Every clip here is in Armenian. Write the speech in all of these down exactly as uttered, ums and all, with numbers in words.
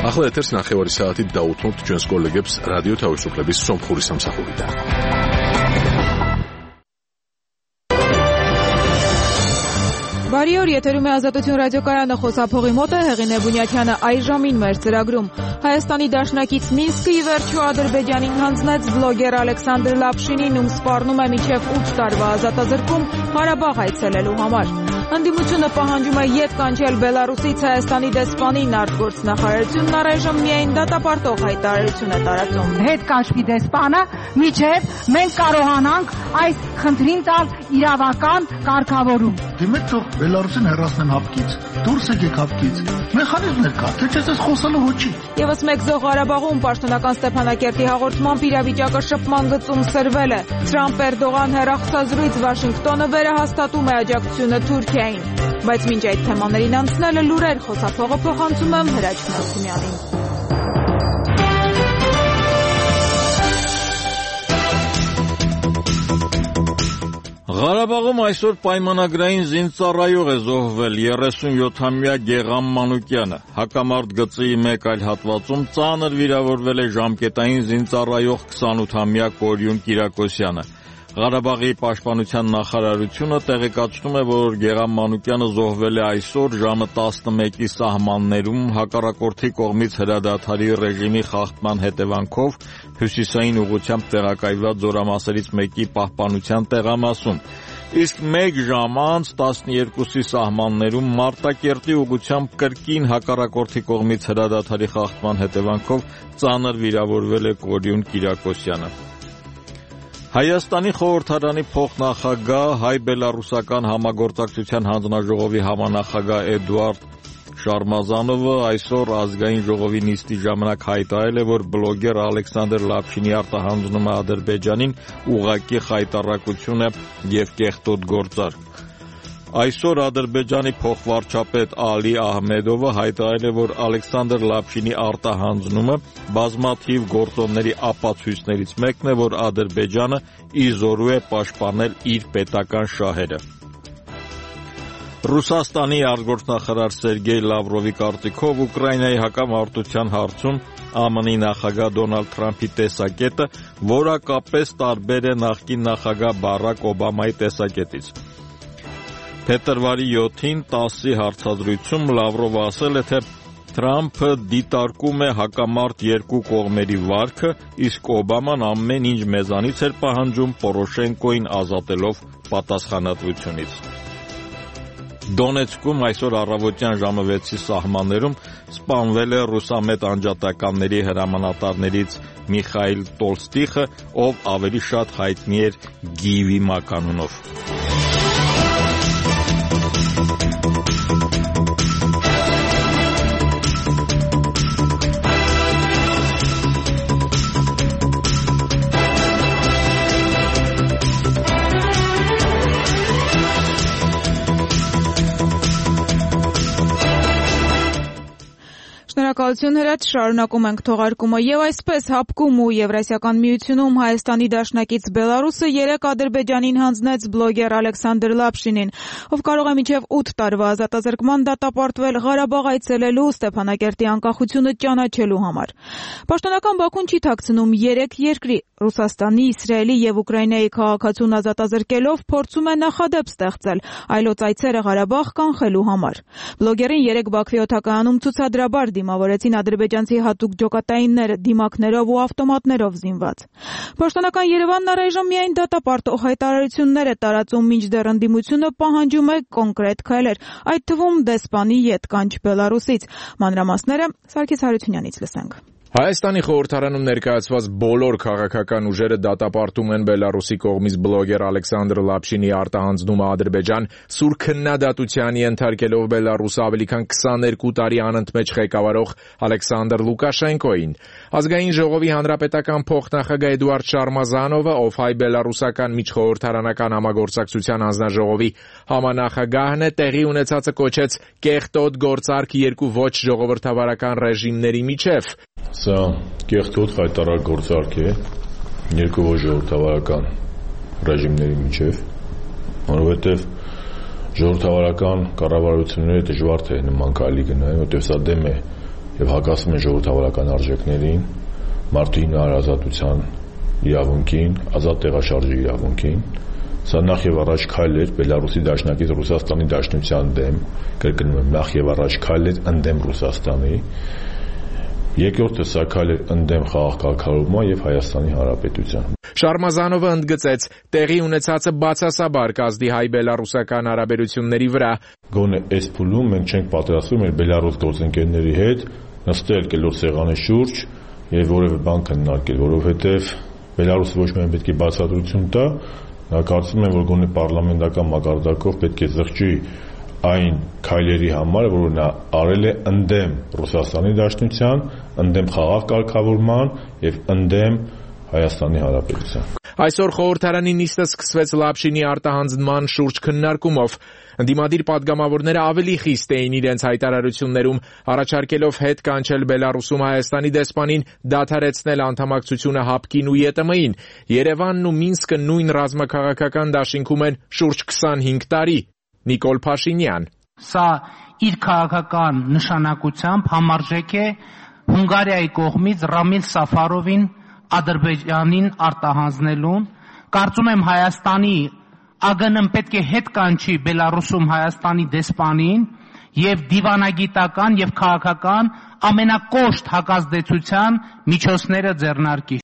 ახლა ეთერს ნახევარი საათით დაუთმობთ ჩვენს კოლეგებს რადიო თავისუფლების სომხური სამსახურიდან. Բարի օր, եթերում է Ազատություն ռադիոկայանը, խոսափողի մոտ է Հեղինե Բունյաթյանը այժմին մեր ծրագրում։ Հայաստանի դաշնակից Մինսկը ի վերջո Ադրբեջանին հանձնեց վլոգեր Ալեքսանդր Լապշինին, ում սպառնում է մինչև ութ տարվա ազատազրկում Ղարաբաղ այցելելու համար։ Ընդդիմությունը պահանջում է ետ կանչել Բելարուսից Հայաստանի դեսպանին, արտգործնախարարությունն առայժմ միայն դատապարտող հայտարարություն է տարածում։ Հետ կանչվի դեսպանը, միջև մենք կարողանանք այս խնդրին տալ իրավական կարգավորում։ Դիմեք թող Բելարուսին հեռացնեն հապկից, դուրս եկեք հապկից, մեխանիզմներ կա, թե չես ես խոսալու ոչի։ Եվս մեկ զոհ Ղարաբաղում պաշտոնական Ստեփանակերտի հաղորդմամբ իրավիճակը շփման գծում սրվել է։ Թրամփ-Էրդողան հեռախոսազրույց Վաշինգտոնը վերահաստատում է աջակցությունը Թուրքիային։ Բայց մինչ այդ թեմաներին անցնելը լուրեր, խոսափողը փոխանցում եմ Հրաչ Մասումյանին։ Ղարաբաղում այսօր պայմանագրային զինծառայող է զոհվել երեսունյոթամյա Գեգամ Մանուկյանը։ Հակամարտ գծի մեկ այլ հատվածում ծանր վիրավորվել է ժամկետային զինծառայող քսանութամյա Կորյուն Կիրակոսյանը։ Ղարաբաղի պաշտպանության նախարարությունը տեղեկացնում է, որ Գեգամ Մանուկյանը զոհվել է այսօր ժամը տասնմեկի սահմաններում հակառակորդի կողմից հրադադարի ռեժիմի խախտման հետևանքով հյուսիսային ուղղությամբ տեղակայված զորամասերից մեկի պահպանության տեղամասում։ Իսկ մեկ ժամ անց տասնյոթի սահմաններում Մարտակերտի ուղղությամբ կրկին հակառակորդի կողմից հրադադարի խախտման հետևանքով ծանր վիրավորվել է Կորյուն Կիրակոսյանը։ Հայաստանի խորհրդարանի փոխնախագահ հայ-բելարուսական համագործակցության հանձնաժողովի համանախագահ Էդուարդ Շարմազանովը այսօր ազգային ժողովի նիստի ժամանակ հայտարարել է, որ բլոգեր Ալեքսանդր Լապշինի արտահանձնումը Ադրբեջանին ուղղակի խայտառակություն է և կեղտոտ գործարք։ Այսօր Ադրբեջանի փոխվարչապետ Ալի Ահմեդովը հայտարարել է, որ Ալեքսանդր Լապշինի արտահանձնումը բազմաթիվ գործոնների ապացույցներից մեկն է, որ Ադրբեջանը ի զորու է պաշտպանել իր պետական շահերը։ Ռուսաստանի արտգործնախարար Սերգեյ Լավրովի կարծիքով Ուկրաինայի հակամարտության հարցում Ամն Ի նախագահ Դոնալդ Թրամփի տեսակետը որակապես տարբեր է նախկին նախագահ Բարակ Օբամայի տեսակետից։ Փետրվարի յոթին տասի հարցազրույցում Լավրովը ասել է, թե Թրամփը դիտարկում է հակամարտ երկու կողմերի վարքը, իսկ Օբաման ամեն ինչ մեզանից էր պահանջում Պորոշենկոին ազատելով պատասխանատվությունից։ Դոնեցկում այսօր առավոտյան ժամը վեցի սահմաններում սպանվել է ռուսամետ անջատականների հրամանատարներից Միխայիլ Տոլստիխը, ով ավելի շատ հայտնի էր Գիվի մականունով։ Շնորհակալություն Հրաչ, շարունակում ենք թողարկումը եւ այսպես հապկում ու Եվրասիական միությունում Հայաստանի դաշնակից Բելարուսը երեկ Ադրբեջանին հանձնեց բլոգեր Ալեքսանդր Լապշինին, ով կարող է մինչև ութ տարվա ազատազրկման դատապարտվել Ղարաբաղ այցելելու Ստեփանակերտի անկախությունը ճանաչելու համար։ Պաշտոնական Բաքուն չի թաքցնում երեք երկրի Ռուսաստանի, Իսրայելի եւ Ուկրաինայի քաղաքացուն ազատազրկելով փորձում է նախադեպ ստեղծել այլոց այցերը Ղարաբաղ կանխելու համար։ Բլոգերին երեկ Բաքվի օդակայանում ցուցադրաբար դիմավորեցին ադրբեջանցի հատուկ ջոկատայինները դիմակներով ու ավտոմատներով զինված։ Պաշտոնական Երևանն առայժմ միայն դատապարտող հայտարարություններ է տարածում, մինչդեռ ընդդիմությունը պահանջում է կոնկրետ քայլեր, այդ թվում դեսպանի ետ կանչ Բելարուսից։ Մանրամասները Սարգիս Հարությունյանից լսենք։ Հայաստանի խորհրդարանում ներկայացված բոլոր քաղաքական ուժերը դատապարտում են Բելարուսի կողմից բլոգեր Ալեքսանդր Լապշինի արտահանձնումը Ադրբեջան, սուր քննադատությանի ենթարկելով Բելարուսը ավելի քան քսաներկու տարի անընդմեջ ղեկավարող Ալեքսանդր Լուկաշենկոին։ Ազգային ժողովի հանրապետական փոխնախագահ Էդուարդ Շարմազանովը, ով հայ-բելարուսական միջխորհրդարանական համագործակցության հանձնաժողովի համանախագահն է, տեղի ունեցածը կոչեց կեղտոտ գործարք երկու ոչ ժողովրդավարական ռեժիմների միջև։ Սա կեղտոտ խայտառակ գործարք է երկու ոչ ժողովրդավարական ռեժիմների միջև, որովհետև ժողովրդավարական կառավարությունները դժվար թե նման քայլի գնային, որովհետև սա դեմ է եւ հակասում են ժողովրդավարական արժեքներին, մարդու ինքնարազատության իրավունքին, ազատ տեղաշարժի իրավունքին։ Սա նախ եւ առաջ քայլ էր Բելարուսի դաշնակից Ռուսաստանի Դաշնության դեմ, կրկնում եմ, նախ եւ առաջ քայլ էր ընդդեմ Ռուսաստանի։ Երկրորդը սա քայլ էր ընդդեմ խաղաղ կարգավորման եւ Հայաստանի Հանրապետության։ Շարմազանովը ընդգծեց, տեղի ունեցածը բացասաբար կազդի հայ-բելարուսական հարաբերությունների վրա։ Գոնե այս փուլում մենք չենք պատրաստվում մեր Բելարուս գործընկերների հետ նստել կլոր սեղանի շուրջ եւ որևէ բան քննարկել, որովհետեւ Բելարուսը ոչ միայն պետք է բացատրություն տա, նա կարծում եմ, որ գոնե պարլամենտական մակարդակով պետք է զղջի այն քայլերի համար, որ նա արել է ընդդեմ Ռուսաստանի Դաշնության, ընդդեմ խաղաղ կարգավորման եւ ընդդեմ Հայաստանի Հանրապետության։ Այսօր խորհրդարանի նիստը սկսվեց Լապշինի արտահանձնման շուրջ քննարկումով։ Ընդդիմադիր падգամավորները ավելի խիստ էին իրենց հայտարարություններում, առաջարկելով հետ կանչել Բելարուսում Հայաստանի դեսպանին դադարեցնել անդամակցությունը ՀԱՊԿ-ին ու ԵՏՄ-ին։ Երևանն ու Մինսկը նույն ռազմաքաղաքական դաշինքում են շուրջ քսանհինգ տարի։ Նիկոլ Փաշինյան։ Սա իր քաղաքական նշանակությամբ համարժեք է Հունգարիայի կողմից Ռամիլ Սաֆարովին Ադրբեջանին արտահանձնելուն։ Կարծում եմ Հայաստանի ԱԳՆ-ն պետք է հետ կանչի Բելարուսում Հայաստանի դեսպանին եւ դիվանագիտական եւ քաղաքական ամենակոշտ հակազդեցության միջոցները ձեռնարկի։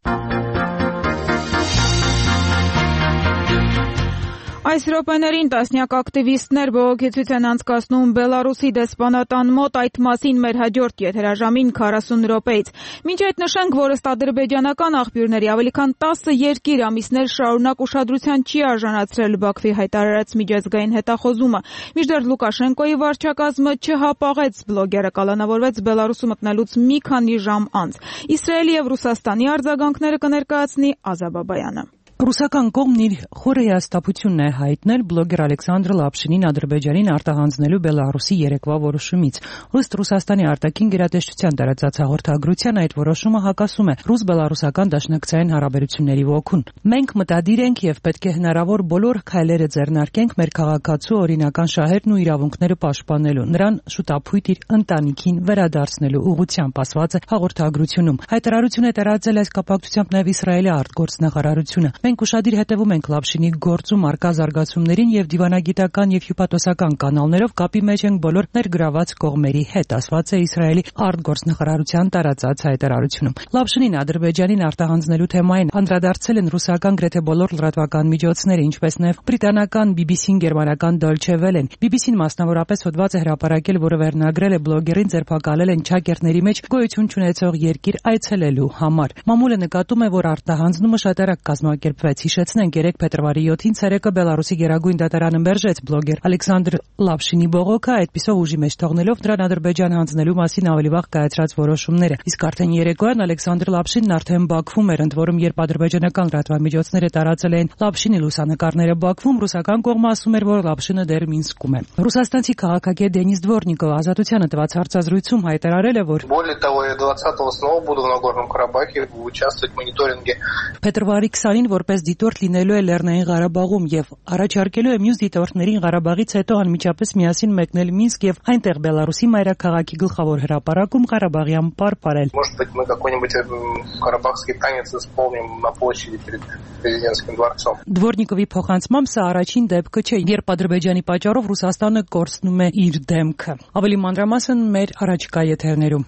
Այս րոպեներին տասնյակ ակտիվիստներ բողոքեցույց են անցկացնում Բելարուսի դեսպանատան մոտ, այդ մասին մեր հաջորդ եթերաժամին քառասուն րոպեից։ Մինչ այդ նշենք, որ ըստ ադրբեջանական աղբյուրների ավելի քան տասը երկիր ամիսներ շարունակ ուշադրության չի արժանացրել Բաքվի հայտարարած միջազգային հետախոզումը։ Մինչդեռ Լուկաշենկոյի վարչակազմը չհապաղեց բլոգերը կալանավորվեց Բելարուսում մտնելուց մի քանի ժամ անց։ Իսրայելի եւ Ռուսաստանի արձագանքները կներկայացնի Ազա Բաբայանը։ Ռուսական կողմն իր խորը հիասթափությունն է հայտնել բլոգեր Ալեքսանդր Լապշինին Ադրբեջանին արտահանձնելու Բելարուսի երեկվա որոշումից։ Ըստ Ռուսաստանի արտաքին գերատեսչության տարածած հաղորդագրության այդ որոշումը հակասում է ռուս-բելարուսական դաշնակցային հարաբերությունների ոգուն։ Մենք մտադիր ենք եւ պետք է հնարավոր բոլոր քայլերը ձեռնարկենք մեր քաղաքացու օրինական շահերն ու իրավունքները պաշտպանելու, նրան շուտապույտ իր ընտանիքին վերադարձնելու ուղղությամբ ասված է հաղորդագրությունում։ Հայտարարություն է տարածել այս կապակցությամբ նաեւ Իսրայելի արտգործնախարարությունը։ Մենք ուշադիր հետևում ենք Լապշինի գործում արկա զարգացումներին եւ դիվանագիտական եւ հյուպատոսական կանալներով կապի մեջ ենք բոլոր ներգրաված կողմերի հետ, ասված է Իսրայելի արտգործնախարարության տարածած հայտարարությունում։ Լապշինին Ադրբեջանին արտահանձնելու թեմային անդրադարձել են ռուսական գրեթե բոլոր լրատվական միջոցները, ինչպես նաեւ բրիտանական բի բի սին, գերմանական Deutsche Welle-ն։ բի բի սին մասնավորապես հոդված է հրապարակել, որը վերնագրել է բլոգերին ձերբակալել են ճակերտների մեջ գոյություն չունեցող երկիր այցելելու համար։ Մամուլը նկատում է, որ արտահանձնումը շատ արագ կազմակերպվեց։ Հիշեցնենք, երեկ փետրվարի յոթին ցերեկը Բելարուսի գերագույն դատարանը մերժեց բլոգեր Ալեքսանդր Լապշինի բողոքը, այդպիսով ուժի մեջ թողնելով նրան Ադրբեջան հանձնելու մասին ավելի վաղ կայացրած որոշումները։ Իսկ արդեն երեկոյան Ալեքսանդր Լապշինն արդեն Բաքվում էր, ընդ որում երբ ադրբեջանական լրատվամիջոցները տարածել էին Լապշինի լուսանկարները Բաքվում, ռուսական կողմը ասում էր, որ Լապշինը դեռ Մինսկում է։ Ռուսաստանցի քաղաքագետ Դենիս Դվորնիկովը Ազատությանը տված հարցազրույցում հայտարարել է, որ Более того, я двадцатого снова буду в Нагорном Карабахе участвовать в мониторинге. Փետրվարի քսանին որպես դիտորդ լինելու է Լեռնային Ղարաբաղում եւ առաջարկելու է մյուս դիտորդներին Ղարաբաղից հետո անմիջապես միասին մեկնել Մինսկ եւ այնտեղ Բելարուսի մայրաքաղաքի գլխավոր հրապարակում Ղարաբաղյան պարպարել։ Может быть, мы какой-нибудь карабахский танец исполним на площади перед президентским дворцом. Դվորնիկովի փոխանցմամբ սա առաջին դեպքը չէ, երբ Ադրբեջանի պատճառով Ռուսաստանը կորցնում է իր դեմքը։ Ավելի մանրամասն մեր առաջիկա եթերներում։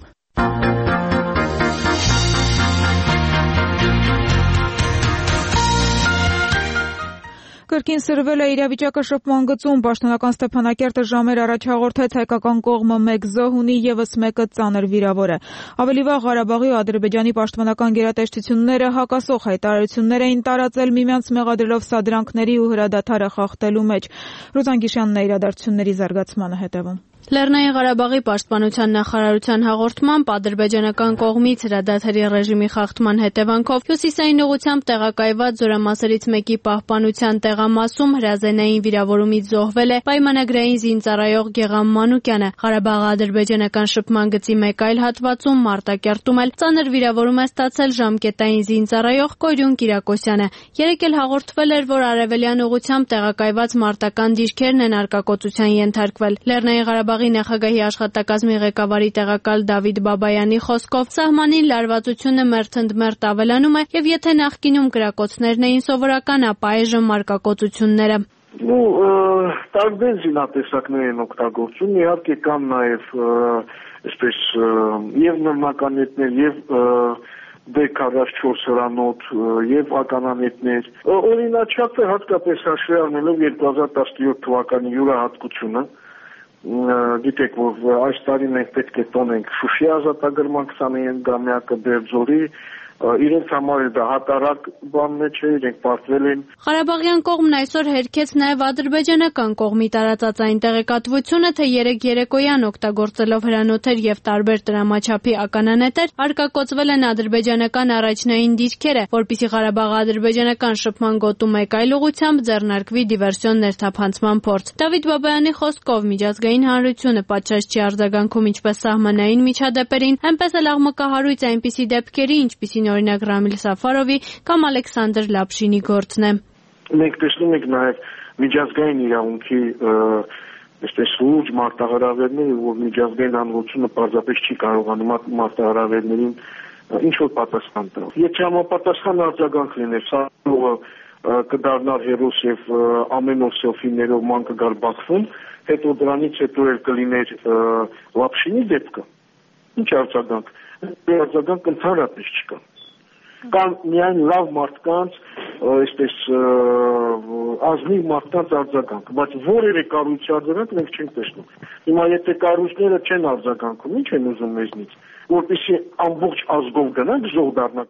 Կրկին սրվել է իրավիճակը շփման գծում, պաշտոնական Ստեփանակերտը ժամեր առաջ հաղորդեց հայկական կողմը մեկ զոհ ունի, եւս մեկը ծանր վիրավոր է։ Ավելի վաղ Ղարաբաղի ու Ադրբեջանի պաշտոնական գերատեսչությունները հակասող հայտարարություններ էին տարածել, միմյանց մեղադրելով սադրանքների ու հրադադարը խախտելու մեջ։ Ռուզան Գիշյանն է իրադարձությունների զարգացմանը հետևում։ Լեռնային Ղարաբաղի պաշտպանության նախարարության հաղորդմամբ ադրբեջանական կողմից հրադադարի ռեժիմի խախտման հետևանքով հյուսիսային ուղղությամբ տեղակայված զորամասերից մեկի պահպանության տեղամասում հրազենային վիրավորումից զոհվել է պայմանագրային զինծառայող Գեգամ Մանուկյանը։ Ղարաբաղ-ադրբեջանական շփման գծի մեկ այլ հատվածում Մարտակերտում էլ ծանր վիրավորում է ստացել ժամկետային զինծառայող Կորյուն Կիրակոսյանը։ Երեկ էլ հաղորդվել էր, որ արևելյան ուղղությամբ տեղակայված մարտական դիրքերն են արկակոծության ենթարկվել։ Լեռնային Ղարաբաղ Ղարաբաղի նախագահի աշխատակազմի ղեկավարի տեղակալ Դավիթ Բաբայանի խոսքով սահմանին լարվածությունը մերթընդմերթ ավելանում է եւ եթե նախկինում կրակոցներն էին սովորական, ապա այժմ մարկակոծությունները։ Ну, տարբեր զինատեսակներ են օգտագործում, իհարկե կան նաև այսպես եւ նռնականետներ եւ դե քառասունչորս հրանոթ եւ ականանետներ։ Օրինաչափը հատկապես հաշվի առնելով երկու հազար տասնյոթ թվականի յուրահատկությունը, գիտեք, որ այս տարի մենք պետք է տոնենք Շուշի ազատագրման քսաներկուամյակը, Բերձորի, իրենց համար դա հատարակ բանն է, չէ, իրենք պարտվել են։ Ղարաբաղյան կողմն այսօր հերքեց նաև ադրբեջանական կողմի տարածած այն տեղեկատվությունը, թե երեկ երեկոյան օգտագործելով հրանոթեր եւ տարբեր տրամաչափի ականանետեր արկակոծվել են ադրբեջանական առաջնային դիրքերը, որպեսզի Ղարաբաղը ադրբեջանական շփման գոտու մեկ այլ ուղղությամբ ձեռնարկվի դիվերսիոն ներթափանցման փորձ։ Դավիթ Բաբայանի խոսքով միջազգային հանրությունը պատշաճ չի արձագանքում ինչպես սահմանային միջադեպերին, այնպես էլ աղմկահարույց այնպիսի դեպքերի, ինչպիսին օրինակ Ռամիլ Սաֆարովի կամ Ալեքսանդր Լապշինի գործն է։ Մենք տեսնում ենք նաև միջազգային իրավունքի այսպես լուրջ մարտահրավերներ, որ միջազգային հանրությունը պարզապես չի կարողանում մարտահրավերներին ինչ որ պատասխան տալ։ Եթե համապատասխան արձագանք լիներ, Սաֆարովը կդառնար հերոս եւ ամեն օր սելֆիներով ման կգար Բաքվում, հետո դրանից հետո էլ կլիներ Լապշինի դեպքը։ Ինչ արձագանք։ Արձագանք ընդհանրապես չկա։ Կան միայն լավ մարդկանց, այսպես ազնիվ մարդկանց արձագանք, բայց որևէ կառույցի արձագանք մենք չենք տեսնում։ Հիմա եթե կառույցները չեն արձագանքում, ինչ են ուզում մեզնից, որպեսզի ամբողջ ազգով գնանք զոհ դառնանք։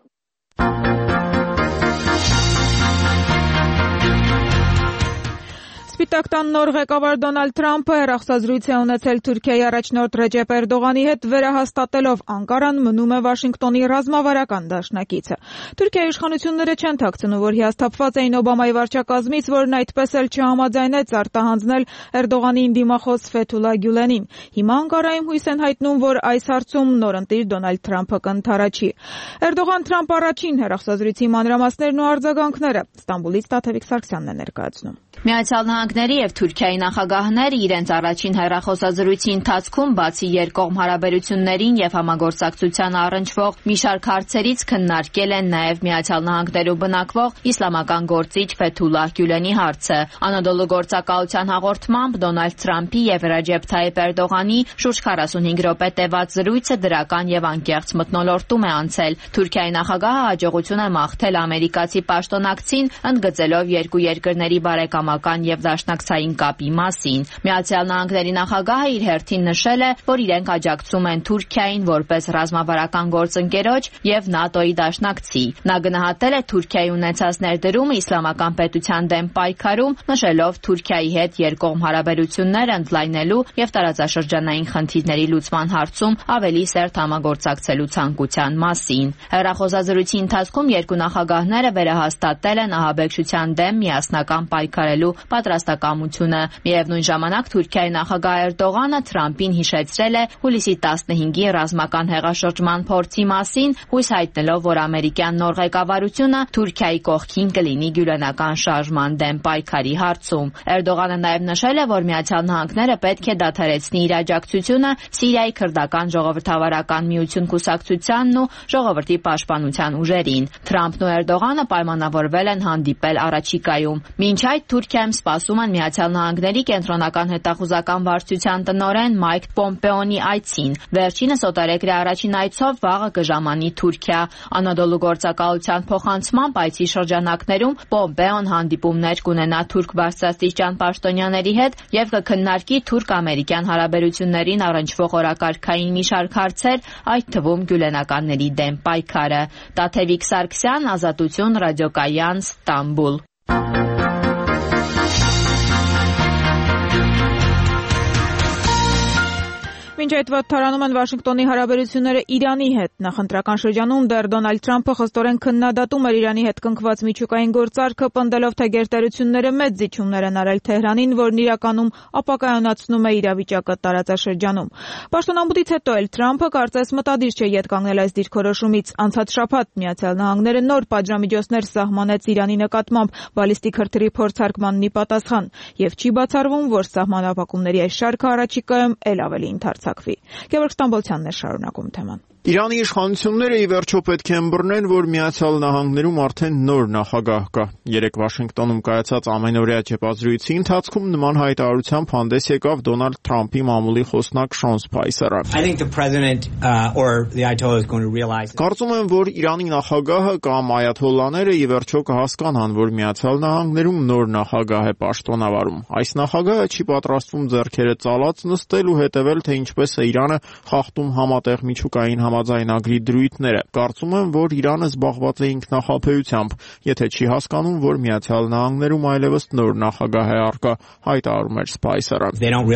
Սպիտակ տան նոր ղեկավար Դոնալդ Թրամփը հեռախոսազրույց է ունեցել Թուրքիայի առաջնորդ Ռեջեփ Էրդողանի հետ, վերահաստատելով Անկարան մնում է Վաշինգտոնի ռազմավարական դաշնակիցը։ Թուրքիայի իշխանությունները չեն թաքցնում, որ հիասթափված էին Օբամայի վարչակազմից, որն այդպես էլ չհամաձայնեց արտահանձնել Էրդողանին դիմախոս Ֆեթուլա Գյուլենին։ Հիմա Անկարայում հույս են հայտնում, որ այս հարցում նորընտիր Դոնալդ Թրամփը կընդառաջի։ Էրդողան-Թրամփ առաջին հեռախոսազրույցի մանրամասներն ու արձագանքները Ստամբուլից Տաթևիկ Սարգսյանն է ներկայացնում։ Միացյալ Նահանգների եւ Թուրքիայի նախագահները իրենց առաջին հեռախոսազրույցի ընթացքում բացի երկկողմ հարաբերություններին եւ համագործակցության առնչվող մի շարք հարցերից քննարկել են նաեւ Միացյալ Նահանգներում բնակվող իսլամական գործիչ Ֆեթուլահ Գյուլենի հարցը։ Անադոլու գործակալության հաղորդմամբ Դոնալդ Թրամփի եւ Ռեջեփ Թայիփ Էրդողանի շուրջ քառասունհինգ րոպե տևած զրույցը դրական եւ անկեղծ մթնոլորտում է անցել։ Թուրքիայի նախագահը հաջողություն է մաղթել ամերիկացի պաշտոնակցին, ընդգծելով երկու երկրների բարեկամական եւ դաշնակցային կապի մասին։ Միացյալ Նահանգների նախագահը իր հերթին նշել է, որ իրենք աջակցում են Թուրքիային որպես ռազմավարական գործընկերոջ եւ ՆԱՏՕ-ի դաշնակցի։ Նա գնահատել է Թուրքիայի ունեցած ներդրումը իսլամական պետության դեմ պայքարում, նշելով Թուրքիայի հետ երկկողմ հարաբերություններ ընդլայնելու եւ տարածաշրջանային խնդիրների լուծման հարցում ավելի սերտ համագործակցելու ցանկության մասին։ Հեռախոսազրույցի ընթացքում երկու նախագահները վերահաստատել են ահաբեկչության դեմ միասնական պայքարելու պատրաստակամությունը։ Միևնույն ժամանակ Թուրքիայի նախագահ Էրդողանը Թրամփին հիշեցրել է հուլիսի տասնհինգի ռազմական հեղաշրջման փորձի մասին, հույս հայտնելով, որ ամերիկյան նոր ղեկավարությունը Թուրքիայի կողքին կլինի գյուլենական շարժման դեմ պայքարի հարցում։ Էրդողանը նաև նշել է, որ Միացյալ Նահանգները պետք է դադարեցնի իր աջակցությունը Սիրիայի քրդական ժողովրդավարական միություն կուսակցությանն ու ժողովրդի պաշտպանության ուժերին։ Թրամփն ու Էրդողանը պայմանավորվել են հանդիպել առաջիկայում։ Մինչ այդ Թուրքիայում սպասում են Միացյալ Նահանգների կենտրոնական հետախուզական վարչության տնօրեն Մայք Պոմպեոնի այցին։ Վերջինս օտարերկրյա առաջին այցով վաղը կժամանի Թուրքիա։ Անադոլու գործակալության փոխանցմամբ այցի շրջանակներում Պոմպեոն հանդիպումներ կունենա թուրք բարձրաստիճան պաշտոնյաների հետ եւ կքննարկի թուրք-ամերիկյան հարաբերություններին առնչվող օրակարգային մի շարք հարցեր, այդ թվում գյուլենականների դեմ պայքարը։ Տաթևիկ Սարգսյան, Ազատություն, Ռադիոկայան, Ստամբուլ։ Մինչ այդ վատթարանում են Վաշինգտոնի հարաբերությունները Իրանի հետ։ Նախընտրական շրջանում դեռ Դոնալդ Թրամփը խստորեն քննադատում էր Իրանի հետ կնքված միջուկային գործարքը, պնդելով, թե գերտերությունները մեծ զիջումներ են արել Թեհրանին, որն իրականում ապակայունացնում է իրավիճակը տարածաշրջանում։ Պաշտոնամուտից հետո էլ Թրամփը կարծես մտադիր չէ ետ կանգնել այս դիրքորոշումից։ Անցած շաբաթ Միացյալ Նահանգները նոր պատժամիջոցներ սահմանեց Իրանի նկատմամբ բալիստիկ հրթիռի փորձարկմանն ի պատասխան, եւ չի բացառվում, որ սահմանափակումների այս շարքը առաջիկայում էլ ավելի ընդարձակվի։ Գևորգ Ստամբոլցյանն է շարունակում թեման։ Իրանի իշխանությունները ի վերջո պետք է ըմբռնեն, որ Միացյալ Նահանգներում արդեն նոր նախագահ կա։ Երեկ Վաշինգտոնում կայացած ամենօրյա չեպազրույցի ընթացքում նման հայտարարությամբ հանդես եկավ Դոնալդ Թրամփի մամուլի խոսնակ Շոն Սփայսերը։ Կարծում եմ, որ Իրանի նախագահը կամ այաթոլլաները ի վերջո կհասկանան, որ Միացյալ Նահանգներում նոր նախագահ է պաշտոնավարում։ Այս նախագահը չի պատրաստվում ձեռքերը ծալած նստել ու հետևել, թե ինչպես է Իրանը խախտում համատեղ միջուկային համաձայնագրի դրույթները։ Կարծում եմ, որ Իրանը զբաղված է ինքնախաբեությամբ, եթե չի հասկանում, որ Միացյալ Նահանգներում այլևս նոր նախագահ է առկա, հայտարարում էր Սփայսերը։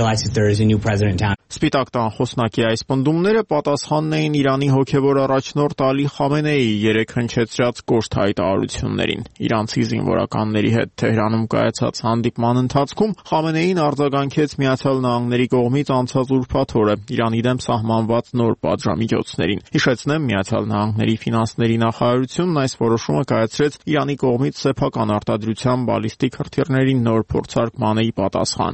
Սպիտակ տան խոսնակի այս պնդումները պատասխանն էին Իրանի հոգևոր առաջնորդ Ալի Խամենեիի երեկ հնչեցրած կոշտ հայտարարություններին։ Իրանցի զինվորականների հետ Թեհրանում կայացած հանդիպման ընթացքում Խամենեին արձագանքեց Միացյալ Նահանգների կողմից անցած ուրբաթ օրը Իրանի դեմ սահմանված նոր պատժամիջոցներին։ Հիշեցնեմ, Միացյալ Նահանգների ֆինանսների նախարարությունն այս որոշումը կայացրեց Իրանի կողմից սեփական արտադրության բալիստիկ հրթիռների նոր փորձարկմանը ի պատասխան։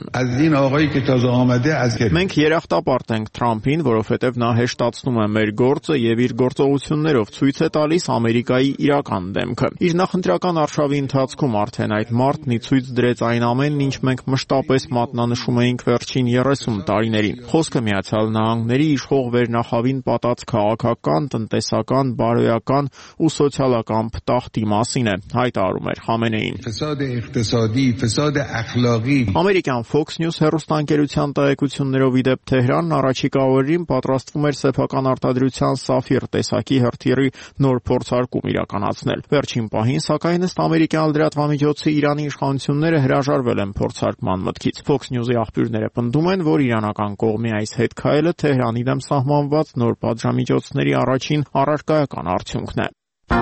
Մենք երախտապարտ ենք Թրամփին, որովհետև նա հեշտացնում է մեր գործը եւ իր գործողություններով ցույց է տալիս Ամերիկայի իրական դեմքը։ Իր նախընտրական արշավի ընթացքում արդեն այդ մարտն ի ցույց դրեց այն ամենն, ինչ մենք մշտապես մատնանշում էինք վերջին երեսուն տարիներին։ Խոսքը Միացյալ Նահանգների իշխող վերնախավին պատած քաղաքական, տնտեսական, բարոյական ու սոցիալական փտախտի մասին է, հայտարարում էր Խամենեին։ Ամերիկյան Fox News հեռուստաընկերության տեղեկություններով ի դեպ Թեհրանն առաջիկա օրերին պատրաստվում էր սեփական արտադրության Սաֆիր տեսակի հրթիռի նոր փորձարկում իրականացնել։ Վերջին պահին, սակայն ըստ ամերիկյան լրատվամիջոցի Իրանի իշխանությունները հրաժարվել են փորձարկման մտքից։ Fox News-ի աղբյուրները պնդում են, որ իրանական կողմի այս հետքայլը Թեհրանի դեմ սահմանված նոր պատժամիջոցների առաջին առարկայական արդյունքն է։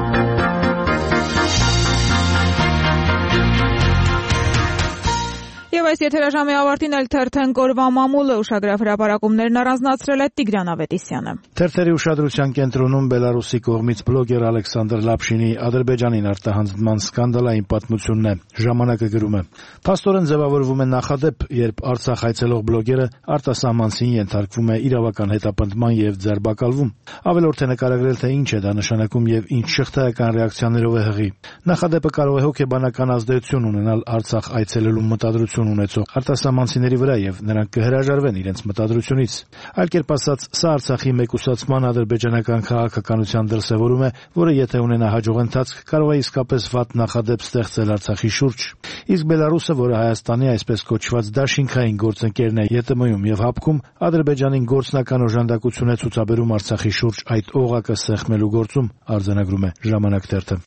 Եվ այս եթերաժամի ավարտին էլ թերթենք օրվա մամուլը ուշագրավ հրապարակումներն առանձնացրել է Տիգրան Ավետիսյանը։ Թերթերի ուշադրության կենտրոնում Բելարուսի կողմից բլոգեր Ալեքսանդր Լապշինի Ադրբեջանին արտահանձնման սկանդալային պատմությունն է։ Ժամանակը գրում է. Փաստորեն ձևավորվում է նախադեպ, երբ Արցախ այցելող բլոգերը արտասահմանցին ենթարկվում է իրավական հետապնդման եւ ձերբակալվում։ Ավելորդ է նկարագրել, թե ինչ է դա նշանակում եւ ինչ շղթայական ռեակցիաներով է հղի։ Նախադեպը կարող է հոգեբանական ազդեցություն ունենալ Արցախ այցելելու մտադրություն ունեցող արտասահմանցիների վրա եւ նրանք կհրաժարվեն իրենց մտադրությունից։ Այլ կերպ ասած, սա Արցախի մեկուսացման ադրբեջանական քաղաքականության դրսևորում է, որը եթե ունենա հաջող ընթացք, կարող է իսկապես վատ նախադեպ ստեղծել Արցախի շուրջ։ Իսկ Բելարուսը, որը Հայաստանի այսպես կոչված դաշինքային գործընկերն է Ե Տ Մ-ում եւ ՀԱՊԿ-ում, Ադրբեջանին գործնական օժանդակություն է ցուցաբերում Արցախի շուրջ այդ օղակը սեղմելու գործում, արձանագրում է Ժամանակ թերթը։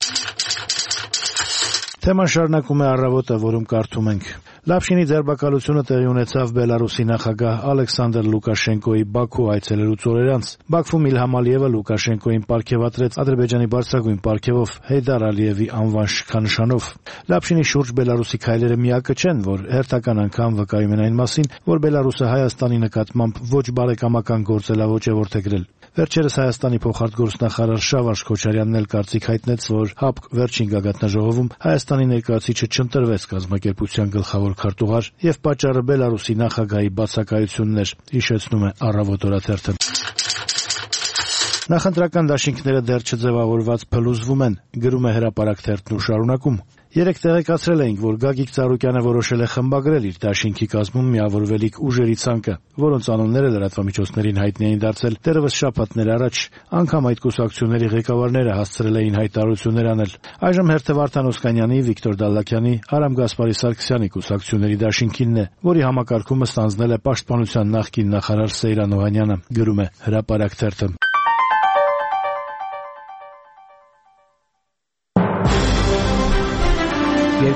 Թեման շարունակում է Առավոտը, որում կարդում ենք. Լապշինի ձերբակալությունը տեղի ունեցավ Բելարուսի նախագահ Ալեքսանդր Լուկաշենկոյի Բաքու այցելելուց օրեր անց։ Բաքվում Իլհամ Ալիևը Լուկաշենկոյին պարգևատրեց Ադրբեջանի բարձրագույն պարգևով Հեյդար Ալիևի անվան շքանշանով։ Լապշինի շուրջ Բելարուսի քայլերը միակը չեն, որ հերթական անգամ վկայում են այն մասին, որ Բելարուսը Հայաստանի նկատմամբ ոչ բարեկամական գործելավոճ է որդեգրել։ Վերջերս Հայաստանի փոխարտգործնախարար Շավարժ Քոչարյանն էլ կարծիք հայտնեց, որ ՀԱՊԿ վերջին գագաթնաժողովում Հայաստանի ներկայացուցիչը չընտրվեց կազմակերպության գլխավոր քարտուղար եւ պատճառը Բելարուսի նախագահի բացակայությունն էր, հիշեցնում է Առավոտ օրաթերթը։ Նախընտրական դաշինքները դեռ չձևավորված փլուզվում են, գրում է Հրապարակ թերթն ու շարունակում։ Երեք տեղեկացրել էինք, որ Գագիկ Ծառուկյանը որոշել է խմբագրել իր դաշինքի կազմում միավորվելիք ուժերի ցանկը, որոնց անունները լրատվամիջոցներին հայտնի էին դարձել դեռևս շաբաթներ առաջ, անգամ այդ կուսակցությունների ղեկավարները հասցրել էին հայտարարություններ անել։ Այժմ հերթը Վարդան Օսկանյանի, Վիկտոր Դալլաքյանի, Արամ Գասպարի Սարգսյանի կուսակցությունների դաշինքինն է, որի համակարգումը ստանձնել է Պաշտպանության նախկին նախարար Սեյրան Օհանյանը, գրում է Հրապարակ թերթը։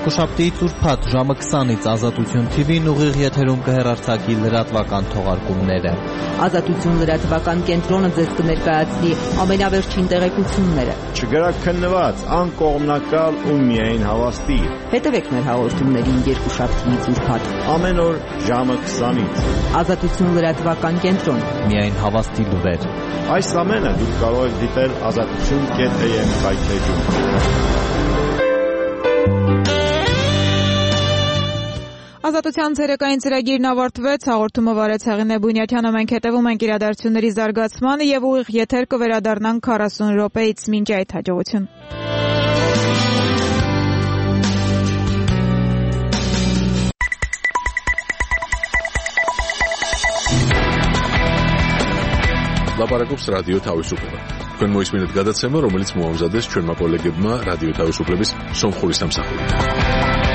Երկուշաբթի Տուրփաթ ժամը քսանից Ազատություն թի վին ուղիղ եթերում կհեռարձակի լրատվական թողարկումները։ Ազատություն լրատվական կենտրոնը ձեզ կներկայացնի ամենավերջին տեղեկությունները։ Չգրակ քննված, անկողմնակալ ու միայն հավաստի։ Հետևեք մեր հաղորդումներին Երկուշաբթիից Ուրբաթ ամեն օր ժամը քսանից։ Ազատություն լրատվական կենտրոն, միայն հավաստի լուրեր։ Այս ամենը դուք կարող եք դիտել ազատություն կետ էյ էմ վայթեջում։ Ազատության ցերեկային ծրագիրն ավարտվեց, հաղորդումը վարեց Հեղինե Բունյաթյանը, մենք հետևում ենք իրադարձությունների զարգացմանը եւ ուղիղ եթեր կվերադառնանք քառասուն րոպեից, մինչ այդ հաջողություն։ Լապարակոպս ռադիո თავისუფლება. თქვენ მოისმინეთ გადაცემა, რომელიც მოამზადეს ჩვენმა კოლეგებმა რადიო თავისუფლების სომხური სამსახურიდან.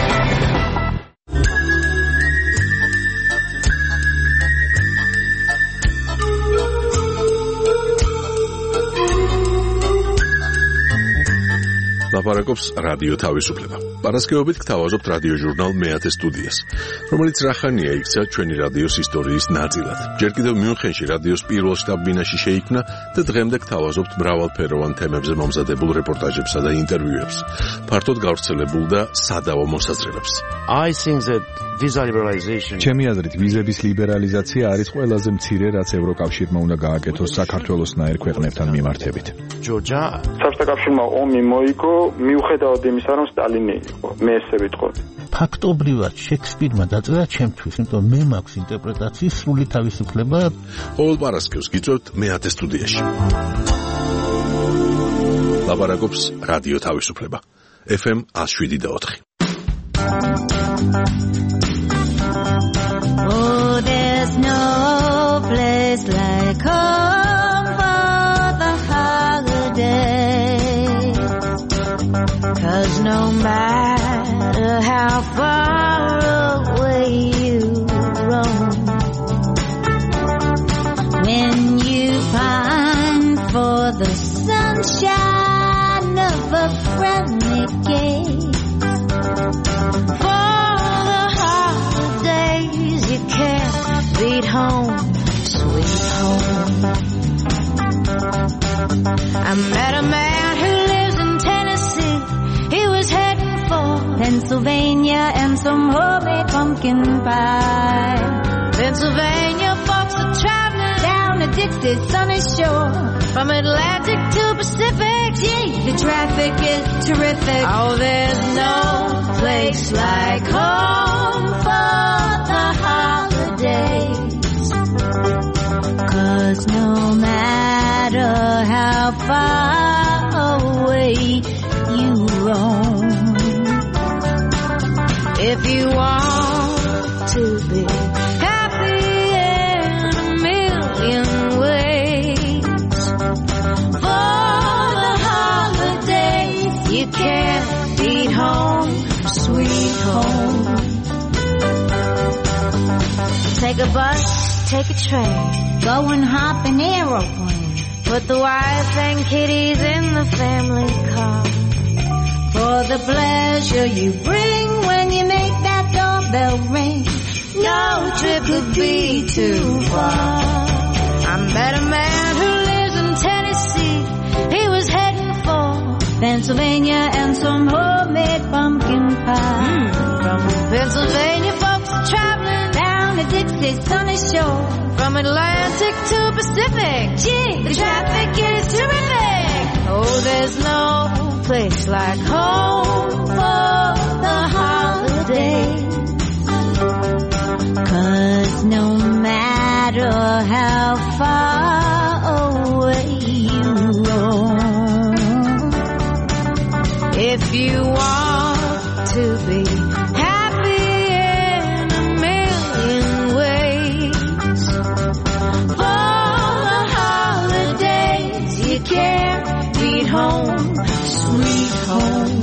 ლაპარაკობს რადიო თავისუფლება. Პარასკევობით გთავაზობთ რადიო ჟურნალ მეათე სტუდიას, რომელიც რახანია იქცა ჩვენი რადიოს ისტორიის ნაწილად. ჯერ კიდევ მიუნხენში რადიოს პირველ შტაბ-ბინაში შეიქმნა და დღემდე გთავაზობთ მრავალფეროვან თემებზე მომზადებულ რეპორტაჟებსა და ინტერვიუებს, ფართოდ გავრცელებულ და სადავო მოსაზრებებს. I think that visa liberalization ჩემი აზრით ვიზების ლიბერალიზაცია არის ყველაზე მცირე, რაც ევროკავშირმა უნდა გააკეთოს საქართველოსნაირ ქვეყნებთან მიმართებით. ჯორჯა საბჭოთა ომი მოიგო მიუხედავად იმისა, რომ სტალინი იყო, მე ესე ვიტყოდი. ფაქტობრივად შექსპირმა დაწერა ჩემთვის, იმიტომ მე მაქვს ინტერპრეტაციის სრული თავისუფლება. ყოველ პარასკევს გიწევთ მეათე სტუდიაში. ლაპარაკობს რადიო თავისუფლება. ეფ ემ one oh seven point four. Oh, there's no place like home for the holiday, 'cause no matter how far away you roam, when you pine for the sunshine of a friendly gate, sweet home, sweet home. I met a man who lives in Tennessee. He was heading for Pennsylvania and some homemade pumpkin pie. Pennsylvania folks are traveling down to Dixie's sunny shore. From Atlantic to Pacific, gee, the traffic is terrific. Oh, there's no place like home for the holidays, 'cause no matter how far away you roam, if you want to be happy in a million ways, for the holidays you can't beat home, sweet home. Take a bus, take a train, go and hop an aeroplane. Put the wife and kiddies in the family car. For the pleasure you bring when you make that doorbell ring, no trip could be too far. I met a man who lives in Tennessee. He was heading for Pennsylvania and some homemade pumpkin pie. Mm. From Pennsylvania folks are traveling down to Dixie's sunny shore. From Atlantic to Pacific, gee, the traffic is terrific. Oh, there's no place like home for the holidays, 'cause no matter how far away you roam, if you want to be happy in a million ways, for the holidays you can't beat home, sweet home.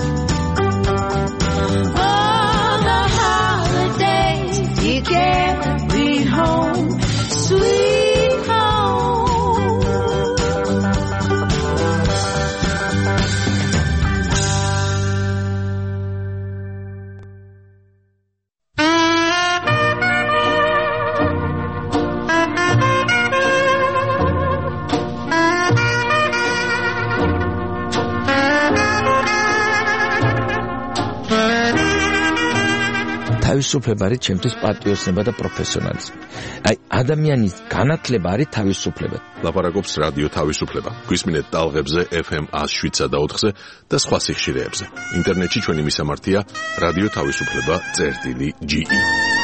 For the holidays you can't beat home, sweet home. თავისუფლება არის ჩემთვის პატრიოტიზმი და პროფესიონალიზმი. აი, ადამიანის განათლება არის თავისუფლება. ლაპარაკობს რადიო თავისუფლება. გვისმინეთ ტალღებზე ეფ ემ one oh seven და ოთხზე და სხვა სიხშირეებზე. ინტერნეტში ჩვენი მისამართია რადიო თავისუფლება წერტილი ჯი ი.